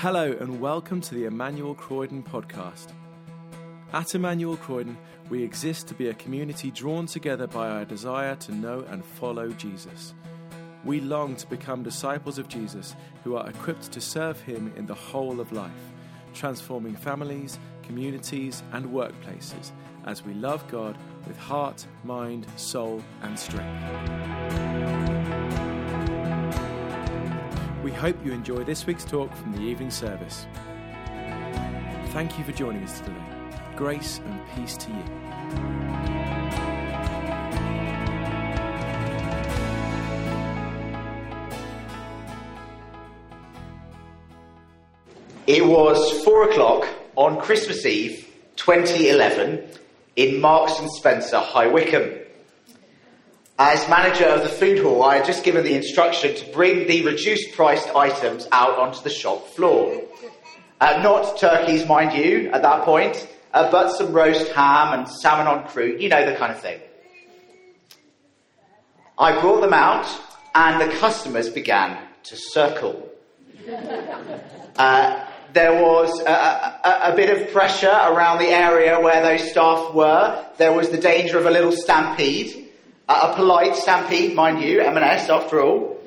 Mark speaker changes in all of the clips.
Speaker 1: Hello and welcome to the Emmanuel Croydon podcast. At Emmanuel Croydon, we exist to be a community drawn together by our desire to know and follow Jesus. We long to become disciples of Jesus who are equipped to serve him in the whole of life, transforming families, communities and workplaces as we love God with heart, mind, soul and strength. We hope you enjoy this week's talk from the evening service. Thank you for joining us today. Grace and peace to you.
Speaker 2: It was 4 o'clock on Christmas Eve 2011 in Marks and Spencer, High Wycombe. As manager of the food hall, I had just given the instruction to bring the reduced-priced items out onto the shop floor. Not turkeys, mind you, at that point, but some roast ham and salmon en croûte, you know, the kind of thing. I brought them out, and the customers began to circle. There was a bit of pressure around the area where those staff were. There was the danger of a little stampede. A polite stampede, mind you, M&S after all.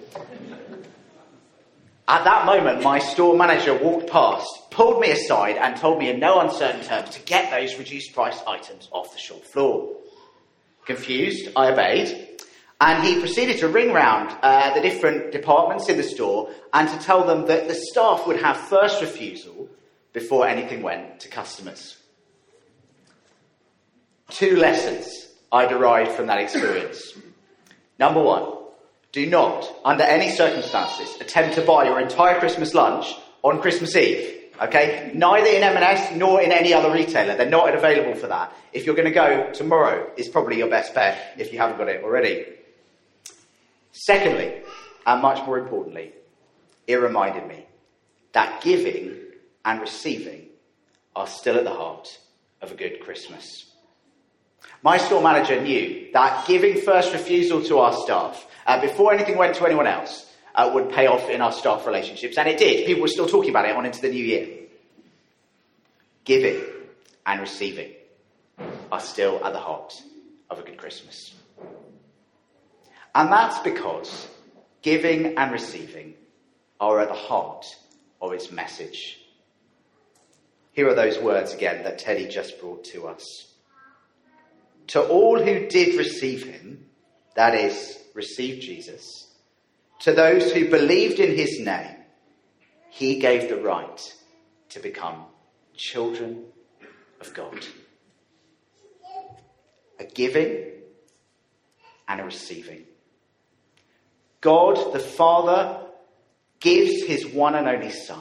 Speaker 2: At that moment, my store manager walked past, pulled me aside and told me in no uncertain terms to get those reduced price items off the shop floor. Confused, I obeyed, and he proceeded to ring round the different departments in the store and to tell them that the staff would have first refusal before anything went to customers. 2 lessons I derived from that experience. Number 1, do not, under any circumstances, attempt to buy your entire Christmas lunch on Christmas Eve. Okay? Neither in M&S nor in any other retailer. They're not available for that. If you're going to go tomorrow, it's probably your best bet if you haven't got it already. Secondly, and much more importantly, it reminded me that giving and receiving are still at the heart of a good Christmas. My store manager knew that giving first refusal to our staff before anything went to anyone else would pay off in our staff relationships, and it did. People were still talking about it on into the new year. Giving and receiving are still at the heart of a good Christmas. And that's because giving and receiving are at the heart of its message. Here are those words again that Teddy just brought to us. To all who did receive him, that is, received Jesus, to those who believed in his name, he gave the right to become children of God. A giving and a receiving. God the Father gives his one and only Son,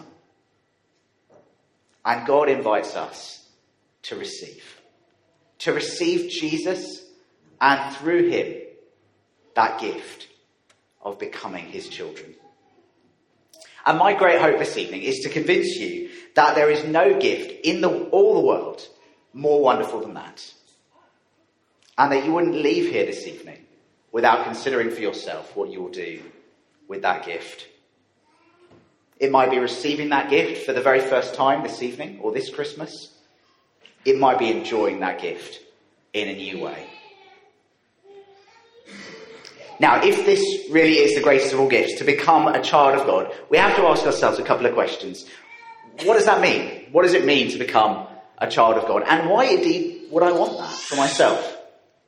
Speaker 2: and God invites us to receive. To receive Jesus, and through him, that gift of becoming his children. And my great hope this evening is to convince you that there is no gift in all the world more wonderful than that. And that you wouldn't leave here this evening without considering for yourself what you will do with that gift. It might be receiving that gift for the very first time this evening or this Christmas. It might be enjoying that gift in a new way. Now, if this really is the greatest of all gifts, to become a child of God, we have to ask ourselves a couple of questions. What does that mean? What does it mean to become a child of God? And why indeed would I want that for myself?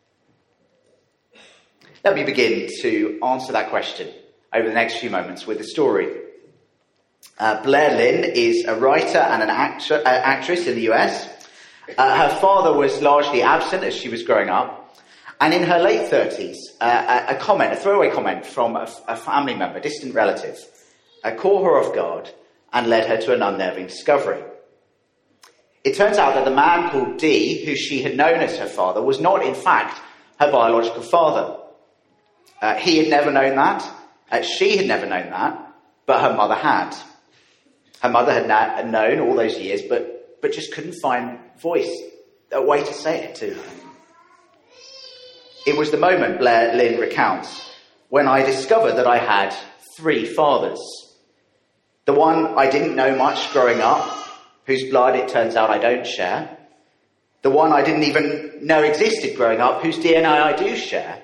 Speaker 2: Let me begin to answer that question over the next few moments with a story. Blair Lynn is a writer and an actress in the US. Her father was largely absent as she was growing up, and in her late 30s, a throwaway comment from a family member, distant relative, caught her off guard and led her to an unnerving discovery. It turns out that the man called Dee, who she had known as her father, was not in fact her biological father. He had never known that, she had never known that, but her mother had. Her mother had known all those years, but just couldn't find a way to say it to her. It was the moment, Blair Lynn recounts, when I discovered that I had 3 fathers. The one I didn't know much growing up, whose blood it turns out I don't share. The one I didn't even know existed growing up, whose DNA I do share.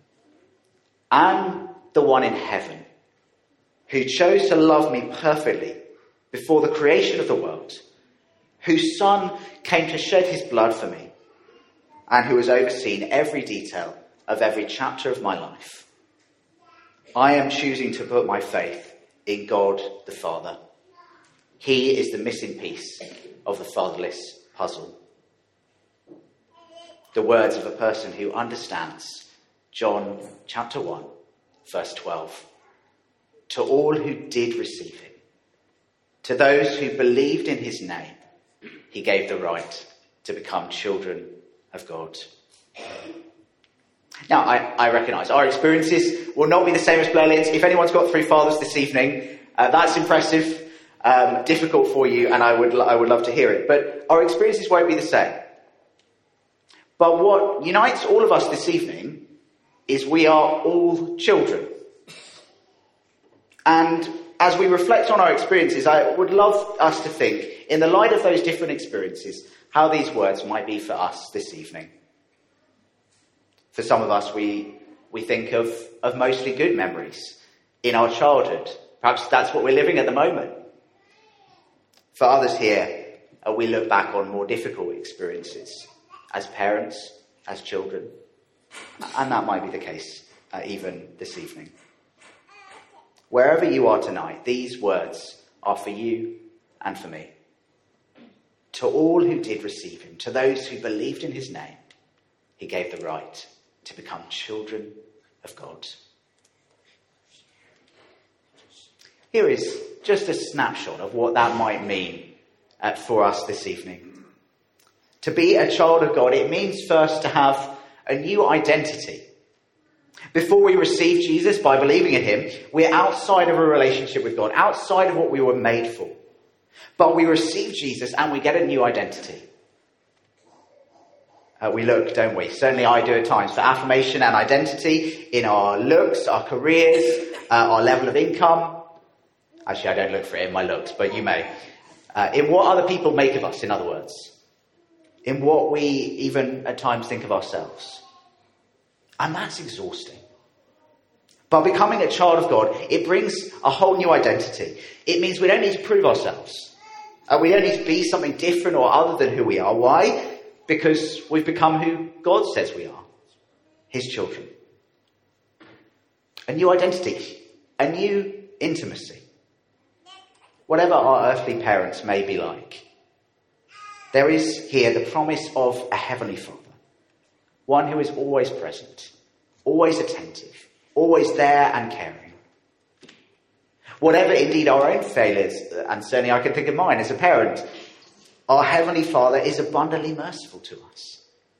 Speaker 2: And the one in heaven, who chose to love me perfectly before the creation of the world, whose Son came to shed his blood for me, and who has overseen every detail of every chapter of my life. I am choosing to put my faith in God the Father. He is the missing piece of the fatherless puzzle. The words of a person who understands John chapter 1, verse 12. To all who did receive him, to those who believed in his name, he gave the right to become children of God. Now, I recognise our experiences will not be the same as Blair Lynn's. If anyone's got 3 fathers this evening, that's impressive, difficult for you, and I would love to hear it. But our experiences won't be the same. But what unites all of us this evening is we are all children. And as we reflect on our experiences, I would love us to think, in the light of those different experiences, how these words might be for us this evening. For some of us, we think of mostly good memories in our childhood. Perhaps that's what we're living at the moment. For others here, we look back on more difficult experiences as parents, as children. And that might be the case even this evening. Wherever you are tonight, these words are for you and for me. To all who did receive him, to those who believed in his name, he gave the right to become children of God. Here is just a snapshot of what that might mean for us this evening. To be a child of God, it means first to have a new identity. Before we receive Jesus by believing in him, we're outside of a relationship with God, outside of what we were made for. But we receive Jesus and we get a new identity. We look, don't we? Certainly I do at times, for affirmation and identity in our looks, our careers, our level of income. Actually, I don't look for it in my looks, but you may. In what other people make of us, in other words. In what we even at times think of ourselves. And that's exhausting. But becoming a child of God, it brings a whole new identity. It means we don't need to prove ourselves. We don't need to be something different or other than who we are. Why? Because we've become who God says we are. His children. A new identity. A new intimacy. Whatever our earthly parents may be like, there is here the promise of a heavenly Father. One who is always present, always attentive, always there and caring. Whatever indeed our own failures, and certainly I can think of mine as a parent, our Heavenly Father is abundantly merciful to us.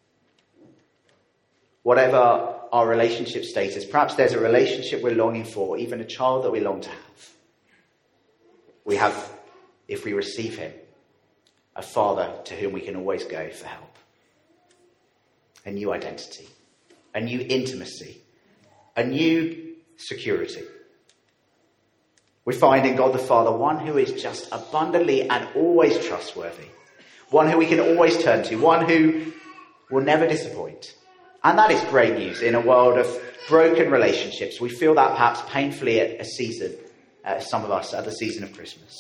Speaker 2: Whatever our relationship status, perhaps there's a relationship we're longing for, even a child that we long to have. We have, if we receive him, a Father to whom we can always go for help. A new identity, a new intimacy, a new security. We find in God the Father one who is just abundantly and always trustworthy, one who we can always turn to, one who will never disappoint. And that is great news in a world of broken relationships. We feel that perhaps painfully at a season, some of us at the season of Christmas.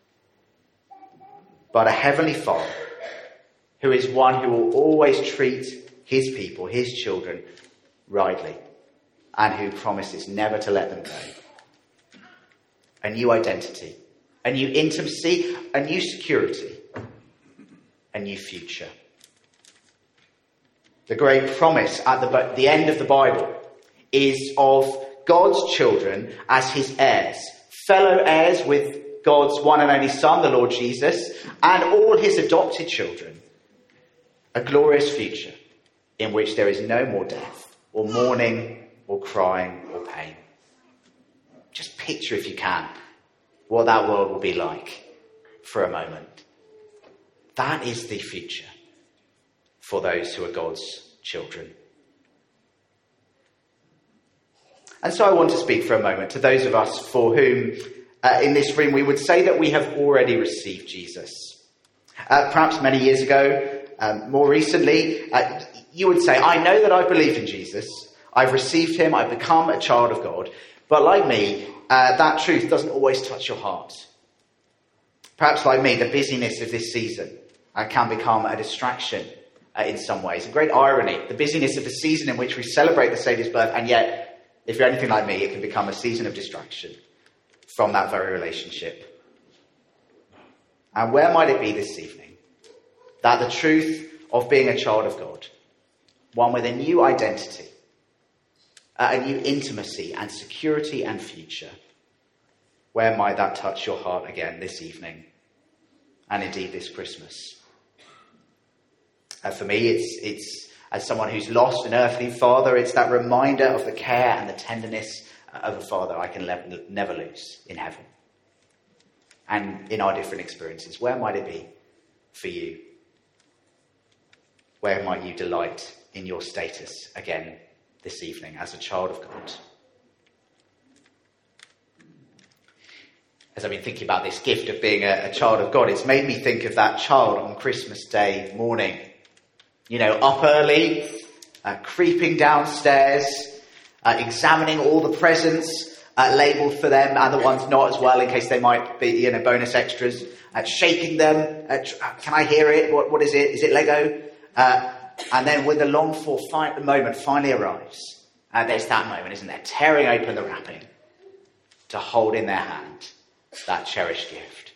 Speaker 2: But a heavenly Father who is one who will always treat his people, his children, rightly, and who promises never to let them go. A new identity, a new intimacy, a new security, a new future. The great promise at the end of the Bible is of God's children as his heirs, fellow heirs with God's one and only Son, the Lord Jesus, and all his adopted children. A glorious future in which there is no more death, or mourning, or crying, or pain. Just picture, if you can, what that world will be like for a moment. That is the future for those who are God's children. And so I want to speak for a moment to those of us for whom in this room, we would say that we have already received Jesus. Perhaps many years ago, more recently, you would say, I know that I believe in Jesus. I've received him. I've become a child of God. But like me, that truth doesn't always touch your heart. Perhaps like me, the busyness of this season can become a distraction in some ways. A great irony, the busyness of the season in which we celebrate the Saviour's birth, and yet, if you're anything like me, it can become a season of distraction from that very relationship. And where might it be this evening that the truth of being a child of God, one with a new identity, a new intimacy and security and future, where might that touch your heart again this evening and indeed this Christmas? For me, it's as someone who's lost an earthly father, it's that reminder of the care and the tenderness of a father I can never lose in heaven. And in our different experiences, where might it be for you? Where might you delight in your status again this evening as a child of God? As I've been thinking about this gift of being a child of God, it's made me think of that child on Christmas Day morning. You know, up early, creeping downstairs, examining all the presents labelled for them and the ones not as well in case they might be, bonus extras, shaking them. Can I hear it? What is it? Is it Lego? And then when the longed-for moment finally arrives, there's that moment, isn't there? Tearing open the wrapping to hold in their hand that cherished gift.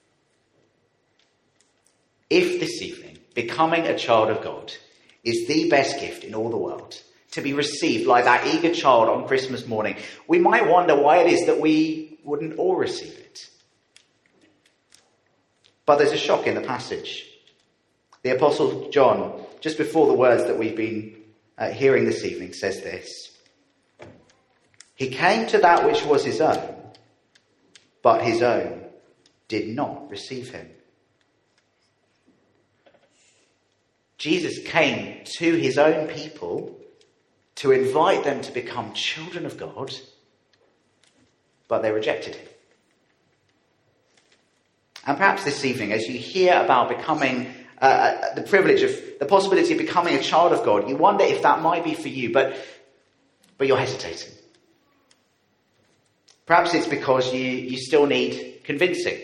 Speaker 2: If this evening, becoming a child of God is the best gift in all the world, to be received like that eager child on Christmas morning, we might wonder why it is that we wouldn't all receive it. But there's a shock in the passage. The Apostle John, just before the words that we've been hearing this evening, says this: He came to that which was his own, but his own did not receive him. Jesus came to his own people to invite them to become children of God, but they rejected him. And perhaps this evening, as you hear about becoming the privilege of the possibility of becoming a child of God, you wonder if that might be for you, but you're hesitating. Perhaps it's because you still need convincing.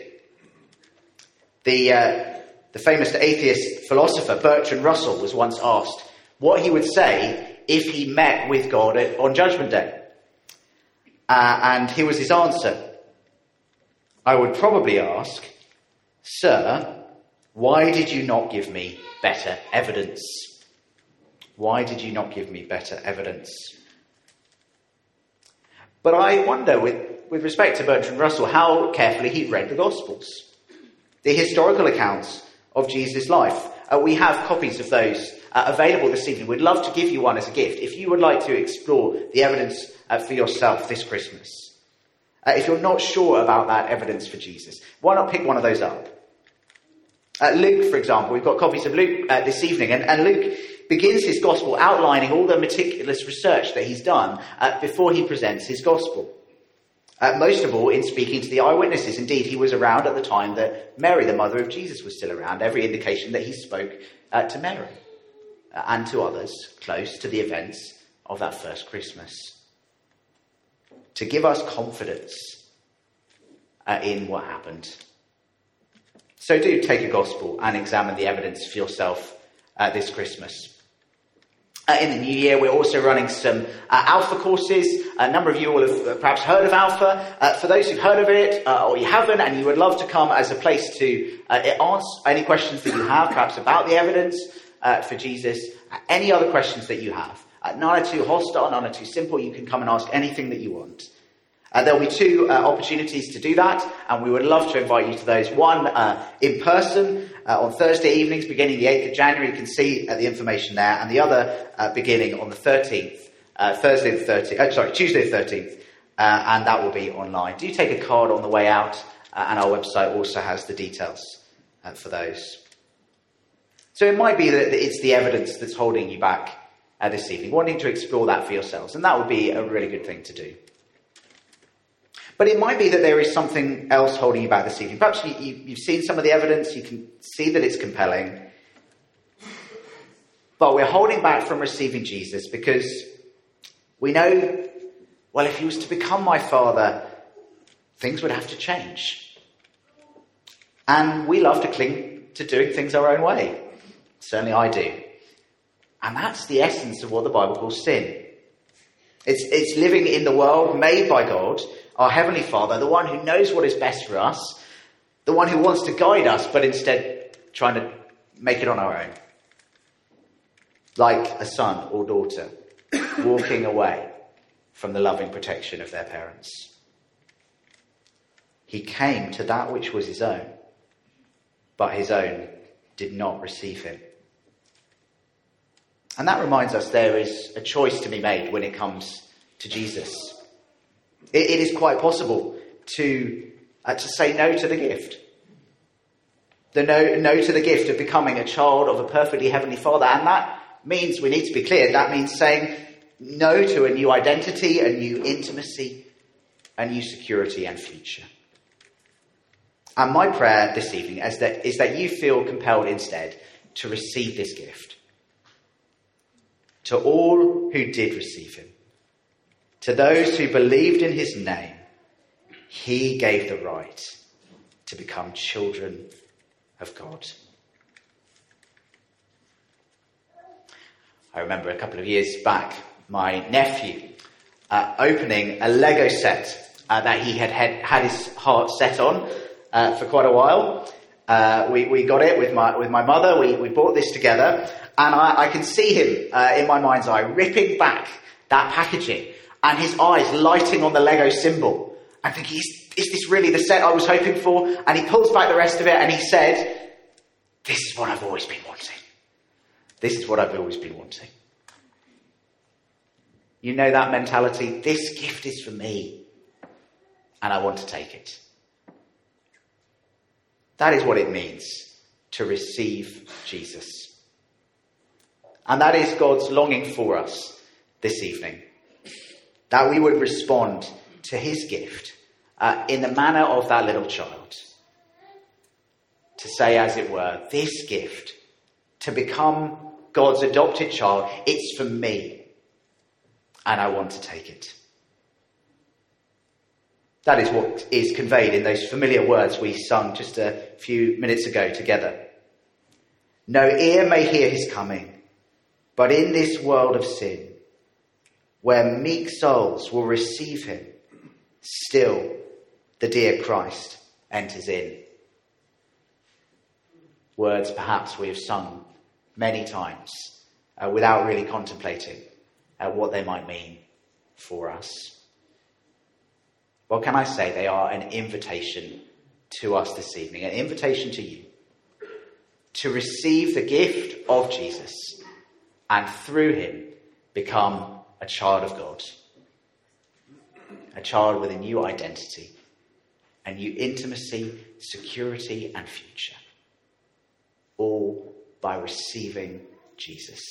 Speaker 2: The famous atheist philosopher Bertrand Russell was once asked what he would say if he met with God on Judgment Day. And here was his answer: I would probably ask, Sir, why did you not give me better evidence? Why did you not give me better evidence? But I wonder, with respect to Bertrand Russell, how carefully he'd read the Gospels, the historical accounts of Jesus' life. We have copies of those available this evening. We'd love to give you one as a gift if you would like to explore the evidence for yourself this Christmas. If you're not sure about that evidence for Jesus, why not pick one of those up? Luke, for example, we've got copies of Luke this evening, and Luke begins his gospel outlining all the meticulous research that he's done before he presents his gospel. Most of all, in speaking to the eyewitnesses. Indeed, he was around at the time that Mary, the mother of Jesus, was still around. Every indication that he spoke to Mary and to others close to the events of that first Christmas, to give us confidence in what happened. So do take a gospel and examine the evidence for yourself this Christmas. In the new year, we're also running some Alpha courses. A number of you will have perhaps heard of Alpha. For those who've heard of it, or you haven't, and you would love to come as a place to answer any questions that you have, perhaps about the evidence for Jesus, any other questions that you have. None are too hostile, none are too simple. You can come and ask anything that you want. There'll be two opportunities to do that, and we would love to invite you to those. One in person on Thursday evenings, beginning the 8th of January. You can see the information there, and the other beginning on the 13th, Tuesday the 13th, and that will be online. Do take a card on the way out, and our website also has the details for those. So it might be that it's the evidence that's holding you back this evening, wanting to explore that for yourselves, and that would be a really good thing to do. But it might be that there is something else holding you back this evening. Perhaps you've seen some of the evidence, you can see that it's compelling. But we're holding back from receiving Jesus because we know, well, if he was to become my father, things would have to change. And we love to cling to doing things our own way. Certainly I do. And that's the essence of what the Bible calls sin. It's living in the world made by God, our Heavenly Father, the one who knows what is best for us, the one who wants to guide us, but instead trying to make it on our own. Like a son or daughter walking away from the loving protection of their parents. He came to that which was his own, but his own did not receive him. And that reminds us there is a choice to be made when it comes to Jesus. It is quite possible to say no to the gift. No to the gift of becoming a child of a perfectly heavenly Father. And that means, we need to be clear, that means saying no to a new identity, a new intimacy, a new security and future. And my prayer this evening is that you feel compelled instead to receive this gift. To all who did receive him, to those who believed in his name, he gave the right to become children of God. I remember a couple of years back, my nephew opening a Lego set that he had his heart set on for quite a while. We got it with my mother. We bought this together, and I can see him in my mind's eye ripping back that packaging and his eyes lighting on the Lego symbol and thinking, is this really the set I was hoping for? And he pulls back the rest of it and he said, "This is what I've always been wanting. This is what I've always been wanting." You know that mentality? This gift is for me and I want to take it. That is what it means to receive Jesus. And that is God's longing for us this evening. That we would respond to his gift in the manner of that little child. To say, as it were, this gift, to become God's adopted child, it's for me. And I want to take it. That is what is conveyed in those familiar words we sung just a few minutes ago together. No ear may hear his coming, but in this world of sin, where meek souls will receive him, still the dear Christ enters in. Words perhaps we have sung many times without really contemplating what they might mean for us. What can I say? They are an invitation to us this evening, an invitation to you to receive the gift of Jesus and through him become a child of God, a child with a new identity, a new intimacy, security and future, all by receiving Jesus.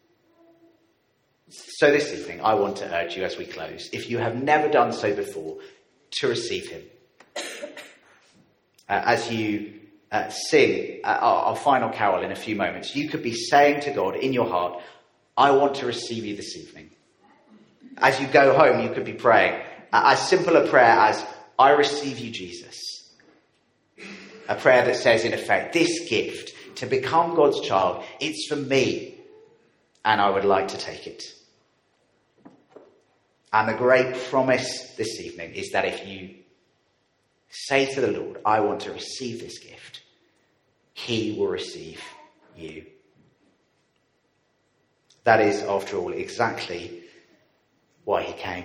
Speaker 2: So this evening, I want to urge you as we close, if you have never done so before, to receive him. As you sing our final carol in a few moments, you could be saying to God in your heart, I want to receive you this evening. As you go home, you could be praying as simple a prayer as, I receive you, Jesus. A prayer that says, in effect, this gift to become God's child, it's for me, and I would like to take it. And the great promise this evening is that if you say to the Lord, I want to receive this gift, he will receive you. That is, after all, exactly why he came.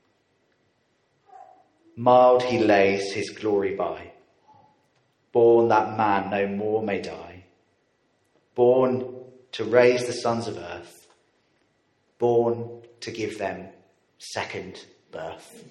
Speaker 2: Mild he lays his glory by, born that man no more may die, born to raise the sons of earth, born to give them second birth.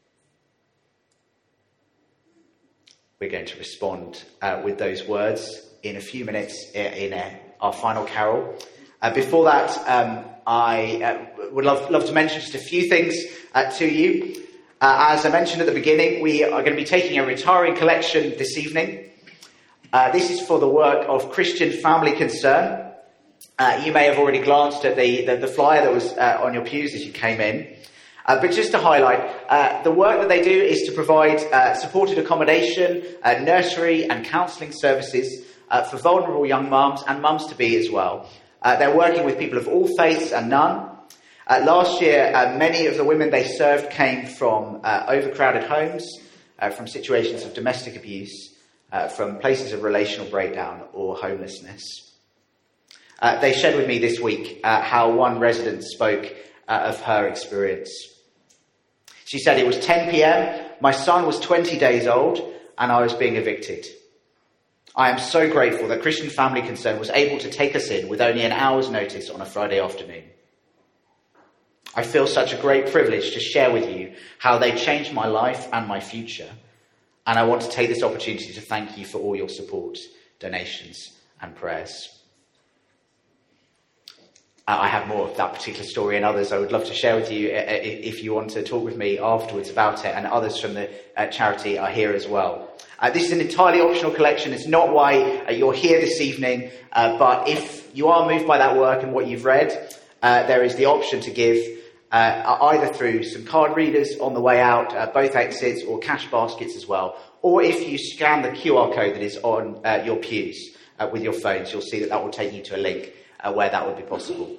Speaker 2: We're going to respond with those words in a few minutes in our final carol. Before that, I would love to mention just a few things to you. As I mentioned at the beginning, we are going to be taking a retiring collection this evening. This is for the work of Christian Family Concern. You may have already glanced at the flyer that was on your pews as you came in. But just to highlight, the work that they do is to provide supported accommodation, nursery and counselling services for vulnerable young mums and mums-to-be as well. They're working with people of all faiths and none. Last year, many of the women they served came from overcrowded homes, from situations of domestic abuse, from places of relational breakdown or homelessness. They shared with me this week how one resident spoke of her experience. She said, "It was 10 p.m, my son was 20 days old, and I was being evicted. I am so grateful that Christian Family Concern was able to take us in with only an hour's notice on a Friday afternoon. I feel such a great privilege to share with you how they changed my life and my future, and I want to take this opportunity to thank you for all your support, donations, and prayers." I have more of that particular story and others I would love to share with you if you want to talk with me afterwards about it, and others from the charity are here as well. This is an entirely optional collection. It's not why you're here this evening, but if you are moved by that work and what you've read, there is the option to give either through some card readers on the way out, both exits, or cash baskets as well. Or if you scan the QR code that is on your pews with your phones, you'll see that will take you to a link where that would be possible.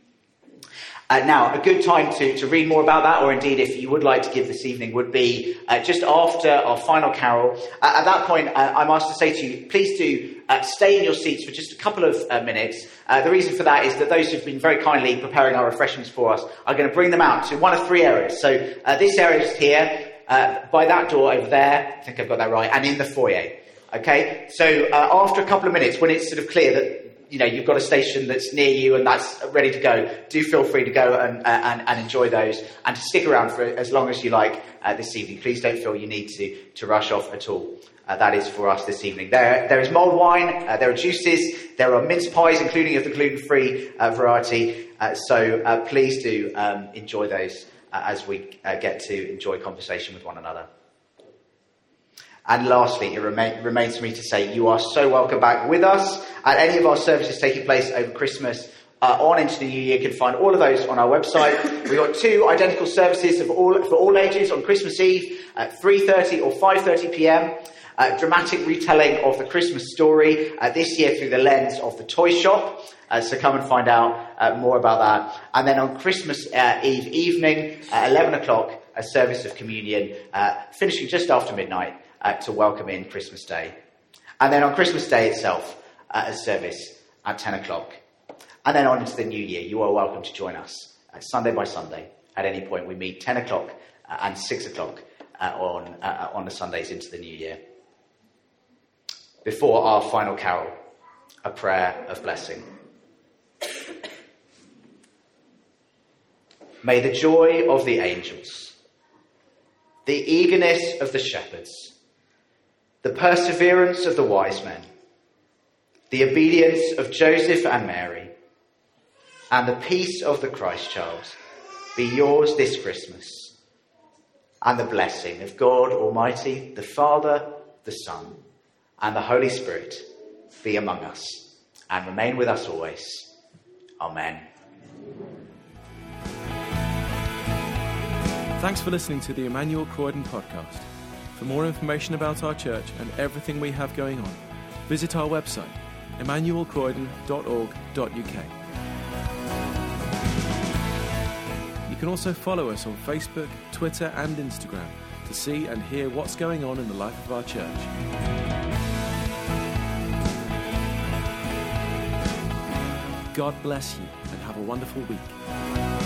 Speaker 2: Now, a good time to read more about that, or indeed if you would like to give this evening, would be just after our final carol. At that point, I'm asked to say to you, please do stay in your seats for just a couple of minutes. The reason for that is that those who've been very kindly preparing our refreshments for us are going to bring them out to one of three areas. So this area is here, by that door over there, I think I've got that right, and in the foyer. Okay, so after a couple of minutes, when it's sort of clear that you've got a station that's near you and that's ready to go, do feel free to go and enjoy those, and to stick around for as long as you like this evening. Please don't feel you need to rush off at all. That is for us this evening. There is mulled wine, there are juices, there are mince pies, including of the gluten-free variety. So please do enjoy those as we get to enjoy conversation with one another. And lastly, it remains for me to say you are so welcome back with us at any of our services taking place over Christmas on into the new year. You can find all of those on our website. We've got two identical services for all ages on Christmas Eve at 3:30 or 5:30 p.m. Dramatic retelling of the Christmas story, this year through the lens of the toy shop. So come and find out more about that. And then on Christmas Eve evening at 11 o'clock, a service of communion, finishing just after midnight, to welcome in Christmas Day. And then on Christmas Day itself, a service at 10 o'clock. And then on into the new year, you are welcome to join us Sunday by Sunday. At any point, we meet 10 o'clock and 6 o'clock on the Sundays into the new year. Before our final carol, a prayer of blessing. May the joy of the angels, the eagerness of the shepherds, the perseverance of the wise men, the obedience of Joseph and Mary, and the peace of the Christ child be yours this Christmas, and the blessing of God Almighty, the Father, the Son, and the Holy Spirit be among us and remain with us always. Amen.
Speaker 1: Thanks for listening to the Emmanuel Croydon podcast. For more information about our church and everything we have going on, visit our website, emmanuelcroydon.org.uk. You can also follow us on Facebook, Twitter and Instagram to see and hear what's going on in the life of our church. God bless you and have a wonderful week.